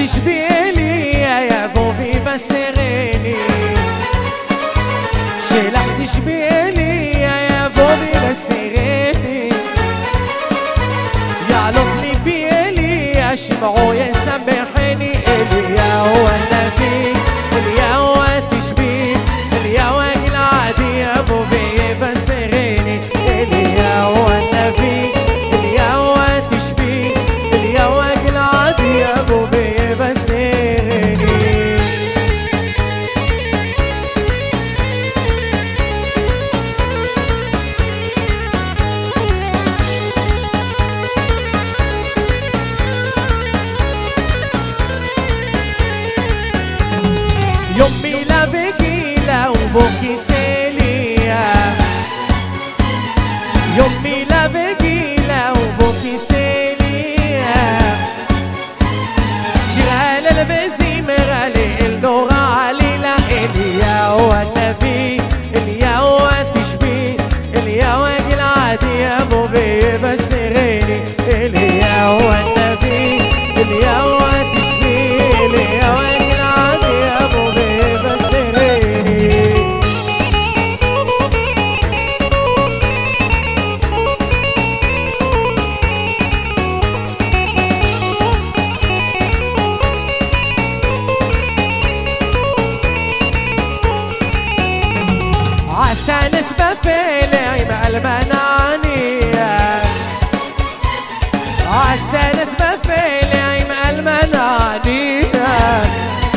تشبيلي يا بوبي بسريني، شلح تشبيلي يا بوبي بسريني، يا لطلي بيلي اشمعوا يسبحني اليا هو النبي اليا هو التشبيه اليا هو العادي يا بوبي بسريني، اليا هو النبي اليا هو التشبيه اليا هو العادي يا بوبي بسريني. يومي لا بقيلة وبوكي سيليا، يومي لا بقيلة وبوكي سيليا، شغال البزيم غالي النور علي لا اليا هو النبي اليا هو التشبيه اليا هو العادي يا بوبي بسريني، اليا هو النبي اليا هو التشبيه اليا هو العادي يا بوبي بسريني. عسى نسبة في العيب المنانية، عسى نسبة في العيب المنانية،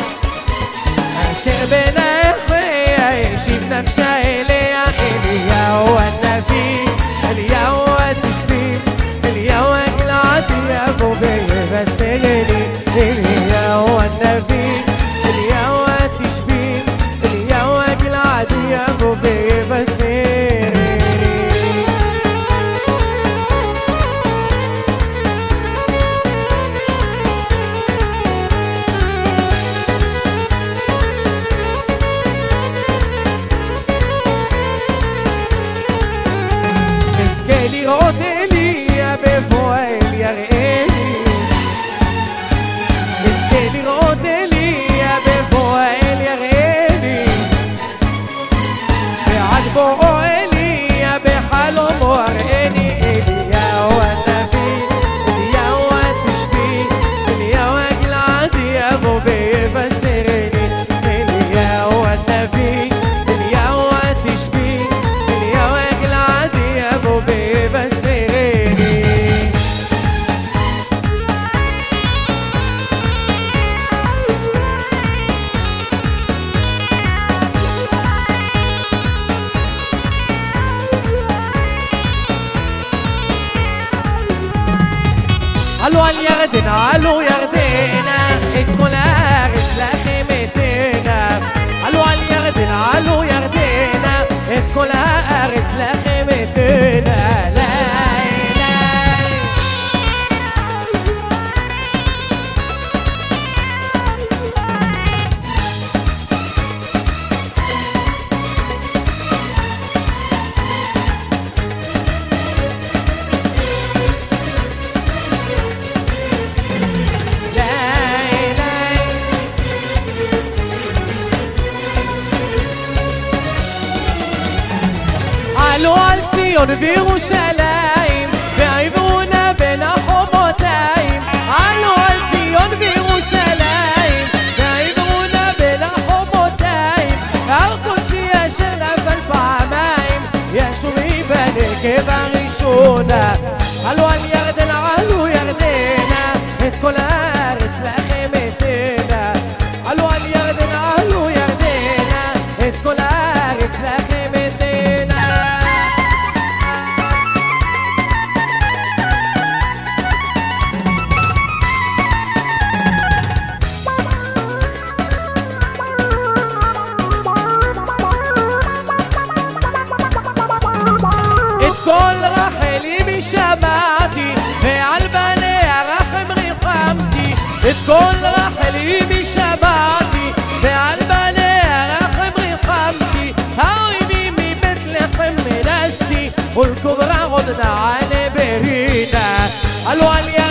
شربنا يحوي يشيب نفسه إليا اليا هو النبي اليا هو التشبيه اليا هو العادي يا بوبي بسريني، اليا هو النبي اليا هو التشبيه اليا هو العادي يا بوبي بسريني. مسكيلي روتيلي يا بفويل يا غيلي، مسكيلي روتيلي يا بفويل يا غيلي، بعجبه إلي يا بحلم ورقني اليا هو النبي اليا هو التشبيه اليا هو العادي يا بوبي بسريني، اليا هو النبي اليا هو التشبيه اليا هو العادي يا بوبي بسريني. علو اليردنا علو يردنا الكل عارف لخيمتنا، علو اليردنا علو يردنا الكل عارف لخيمتنا، لا علو الציון בירושלים ועיבונה בין החומותיים, علو الציון בירושלים ועיבונה בין החומותיים, הר קודשי אשר נפל פעמיים ישובי בנגב הראשונה, علو اليردن علو ירדנה את כל הארץ לכם אתנה, علو اليردن علو ירדנה את כל הארץ לכם אתנה. את כל רחלי שמעתי ועל בניה רחם ריחמתי, את כל רחלי שמעתי ועל בניה רחם ריחמתי, האויבים מבית לחם מנסתי ולקוברה עוד נעלה ברינה, علو